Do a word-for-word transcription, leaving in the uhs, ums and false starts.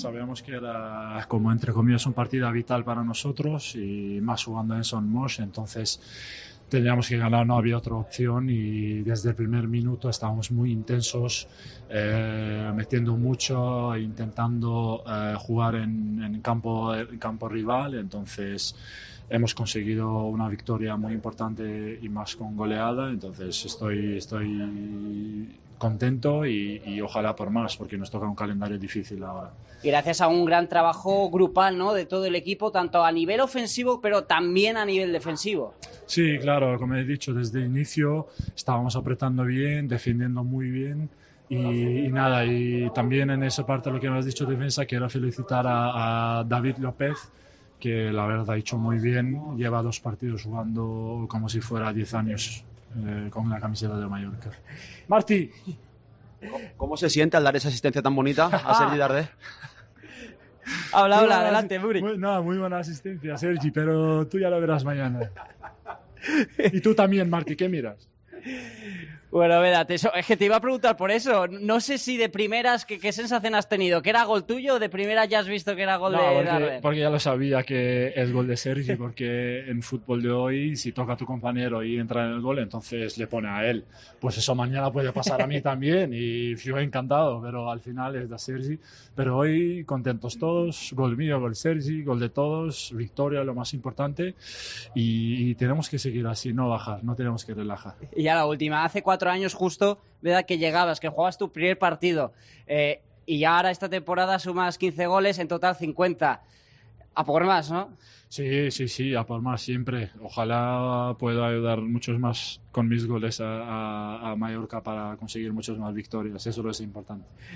Sabíamos que era, como entre comillas, un partido vital para nosotros y más jugando en Son Moix, entonces teníamos que ganar, no había otra opción y desde el primer minuto estábamos muy intensos, eh, metiendo mucho, intentando eh, jugar en, en, campo, en campo rival, entonces hemos conseguido una victoria muy importante y más con goleada, entonces estoy, estoy contento y, y ojalá por más, porque nos toca un calendario difícil ahora. Y gracias a un gran trabajo grupal, ¿no?, de todo el equipo, tanto a nivel ofensivo, pero también a nivel defensivo. Sí, claro, como he dicho, desde el inicio estábamos apretando bien, defendiendo muy bien y, y nada, y también en esa parte lo que me has dicho de defensa, quiero felicitar a, a David López, que la verdad ha hecho muy bien, lleva dos partidos jugando como si fuera diez años eh, con la camiseta de Mallorca. Martí. ¿Cómo se siente al dar esa asistencia tan bonita a Sergi Darder? Habla, habla, adelante, Muri. Muy, no, muy buena asistencia, Sergi, pero tú ya lo verás mañana. Y tú también, Martí, ¿qué miras? Bueno, védate, eso, es que te iba a preguntar por eso. No sé si de primeras, ¿qué, qué sensación has tenido? ¿Que era gol tuyo o de primeras ya has visto que era gol no, de porque, Darder? Porque ya lo sabía que es gol de Sergi, porque en fútbol de hoy, si toca a tu compañero y entra en el gol, entonces le pone a él. Pues eso mañana puede pasar a mí también y yo encantado, pero al final es de Sergi. Pero hoy contentos todos, gol mío, gol Sergi, gol de todos, victoria, lo más importante. Y, y tenemos que seguir así, no bajar, no tenemos que relajar. Y ya la última, hace cuatro años justo, ¿verdad?, que llegabas, que jugabas tu primer partido eh, y ya ahora esta temporada sumas quince goles, en total cincuenta. A por más, ¿no? Sí, sí, sí, a por más siempre. Ojalá pueda ayudar muchos más con mis goles a, a, a Mallorca para conseguir muchas más victorias. Eso es lo importante.